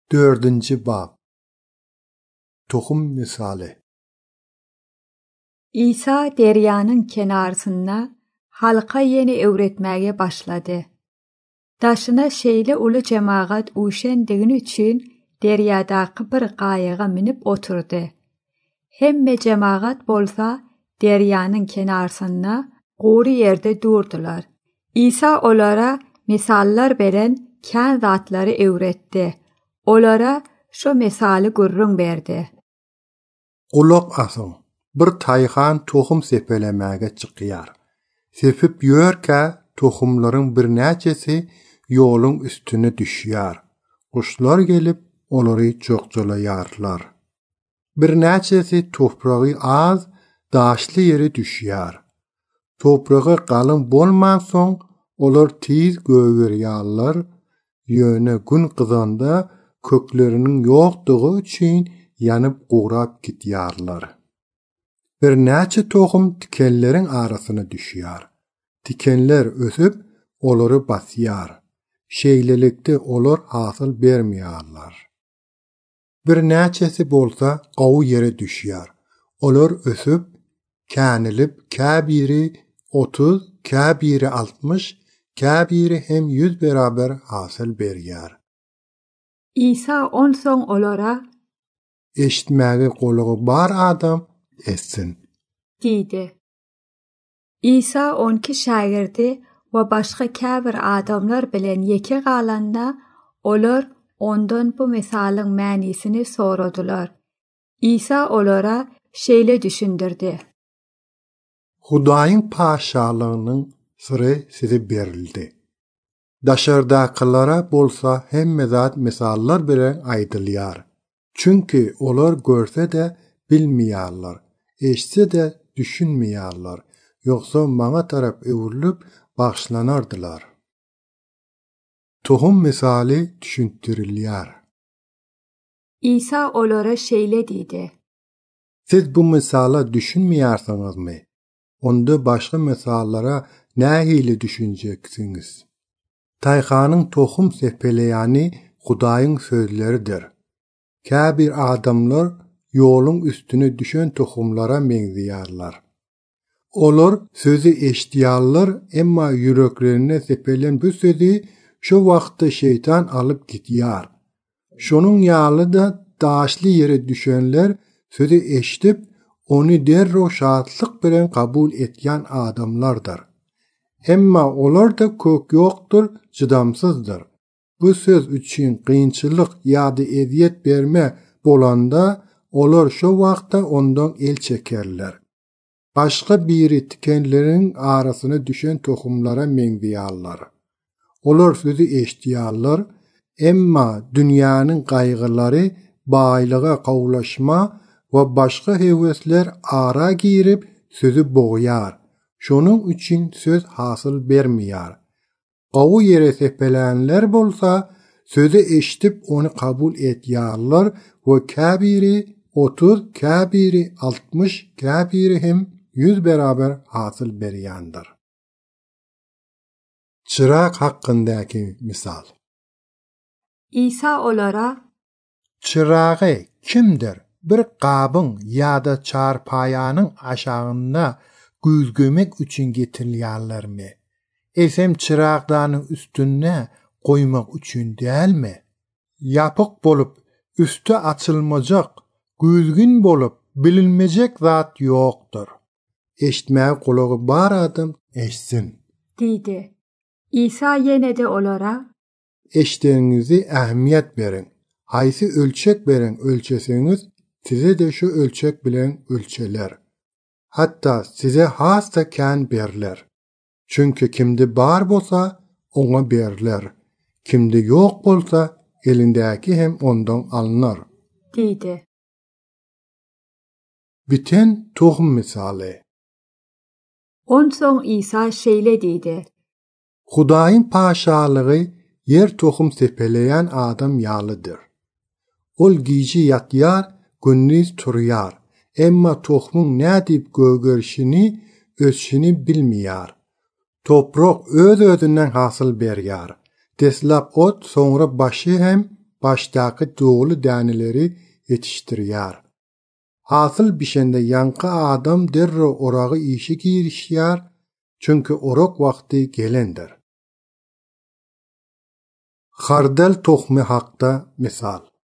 4. bab. Tohum misali. İsa deryanın kenarında halka yeni öğretmeye başladı. Daşına şeyle ulu cemaat uşendiğin için deryadaki bir qayığa minip oturdu. Hemme cemaat bolsa deryanın kenarında qoru yerde durdular. İsa onlara misallar veren kən zatları öğretti. Onlara şu misali gurrun verdi. Ulaq asın. Bir tayxan tohum sepelemege çıkıyar. Sepip yörke tohumların bir neçesi yolun üstüne düşüyor. Kuşlar gelip onları çokçulayarlar. Bir neçesi toprağı az, daşlı yere düşüyor. Toprağı kalın bolman son, olar tiz göğüriyarlar. Yöne gün kızanda köklerinin yoktuğu için yanıp uğrap gitiyarlar. Bir neçe tohum tikenlerin arasına düşüyor. Tikenler ösüp oları basıyar. Şeylelikte olar hasıl vermiyarlar. Bir neçesi bolsa qavu yere düşüyor. Olar ösüp, känilip, kâbiri 30, kâbiri 60, kâbiri hem 100 beraber hasıl beriyar. İsa onson olara Eşitmäge golugy bar adam etsin. dedi. İsa 12 şagirdi ve başka käbir adamlar bilen yeke galanda olar ondan bu misalın mänisini soradılar. İsa olara şeyle düşündürdi. Hudaýyň paşalygynyň syry size berildi. Daşardakylara bolsa hemme zat misallar bilen aýdylýar. Çünki olar görse de bilmeýärler, eşitse de düşünmeýärler. Yoksa maňa tarap öwürlüp başlanardylar. Tohum misali düşündirilýär. İsa olara şeyle dedi. Siz bu misala düşünmeýärsiňizmi? Onda başga misallara nähili düşünjeksiniz? Tayxanyň tohum sepeleýäni Hudaýyň sözleridir. Käbir adamlar yolun üstüne düşen tohumlara meňziyarlar. Olar sözü eşitýärler, emma yüreklerine sepelen bu sözü şu wagtda şeytan alıp gitýär. Şonun ýaly da daşly yere düşenler sözü eşitip onu derro şatlyk bilen kabul etýän adamlardır. Emma olar da kök ýokdur, çydamsyzdır. Bu söz üçin kıyınçılık ýa-da eziyet berme bolanda olar şu wagtda ondan el çekerler. Başka biri tikenlerin arasına düşen tohumlara meňziyarlar. Olar sözü eşitýärler, emma dünýäniň gaýgylary, baýlyga kawlaşma we başka hewesler ara girip sözü boğýar. Şonuň üçin söz hasıl bermeýär. Qawu yere sepelänler bolsa sözü eşitip onu kabul etýärler we käbiri 30, käbiri 60, käbiri hem 100 beraber hasıl berýändir. Çıraq hakkındaki misal. İsa olara Çırağı kimdir? Bir qabyň ýa-da çarpaýanyň aşagynda güzgemek üçin getirilýärlermi? Esem çıragdanyň üstüne goýmak üçin dälmi? Ýapyk bolup, üstü açylmajak, güzgün bolup, bilinmejek zat ýokdur. Eşitmäge gulagy bar adam eşitsin. dedi. İsa yine de olara Eşitdiňizi ähmiýet berin. Haýsy ölçek beren ölçeseniz, size de şu ölçek bilen ölçeler. Hatta size has da kän berler. Çünkü kimde bar bolsa, ona berler. Kimde yok bolsa, elindäki hem ondan alınar. dedi. Biten tohum misali. Onson İsa şeyle dedi. Hudaýyň paşalygy yer tohum sepeleýän adam ýalydyr. Ol giýji ýatýar, gündüz turýar. Emma tohumyň nädip gögerişini, ösüşini bilmeýär. Toprak öz-özünden hasıl berýär. Deslap ot, soňra başy hem başdaki doğulu däneleri yetiştirýär. Hasıl bişende yankı adam derre orağı işe girişýär, çünkü orak vakti gelendir. Hardal tohmy hakda misal.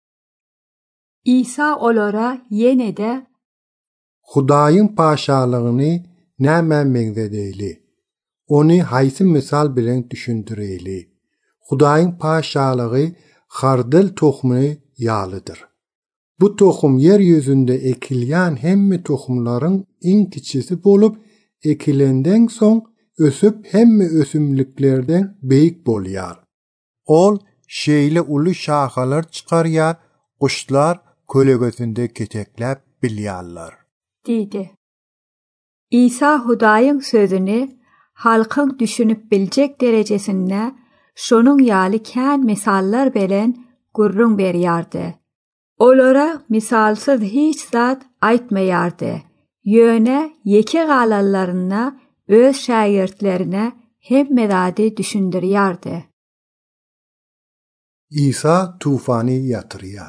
İsa olara yenede Hudaýyň paşalygyny näme meňzedeli? Onu haýsy misal bilen düşündireli? Hudaýyň paşalygy hardal tohmy ýalydyr. Bu tohum yer yüzünde ekilýän hemme tohumlaryň iň kiçisi bolup, ekilenden soň ösüp hemme ösümliklerden beýik bolýar. Ol şeýle uly şahalar çykarýar, kuşlar kölegesinde ketekläp bilýärler. dedi. İsa Hudaýyň sözüni halkyň düşünüp biljek derejesinde şonuň ýaly kän misallar bilen gurrun berýärdi. Olara misalsız hiç zat aýtmaýardy. Ýöne ýeke galanlaryna öz şagirdlerine hemme zady düşündirýärdi. İsa tufany ýatyrýar.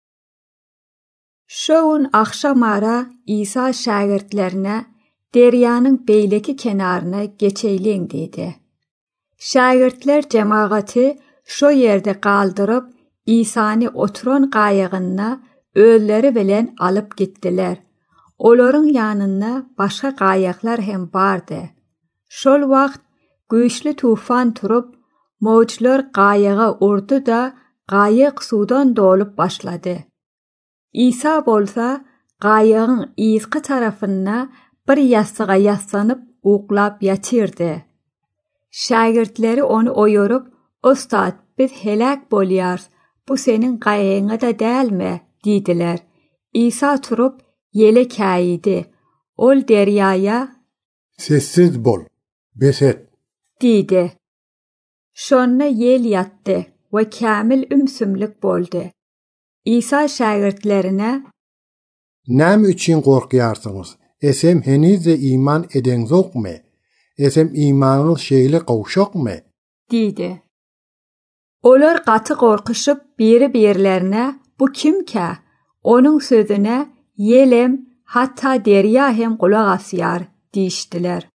Şoň akşamara İsa şagirdlerine derýanyň beýleki kenaryna geçeýleň dedi. Şagirdler cemagaty şo ýerde galdyryp İsany oturan gaýygyna ölleri bilen alyp gitdiler. Olaryň ýanyna başga gaýyklar hem bardy. Şol wagt güýçli tufan turup, mowjlar gaýyga urdy da gaýyk sudan dolup başlady. İsa bolsa gaýygyň ýyzky tarapyna bir ýassyga ýaslanyp uklap ýatyrdy. Şagirdleri onu oýurup, "Ostad, biz helak bolýar. Bu senin gaýyňa da dälmi?" diýdiler. İsa turup ýele käýidi. Ol derýaýa "Sessiz bol, beset" diýdi. Şonda yel ýatdy we kämil ümsümlik boldy. İsa şagirdlerine "Näme üçin gorkýarsyňyz? Esem henizde iman edeň zokmy? Esem imanyňyz şeýle gowşakmy?" diýdi. Olar gaty gorkyşyp biri-birlerine "Bu kimkä?" Onun sözüne "Yelem, hatta derya hem kulak asýar" diýişdiler.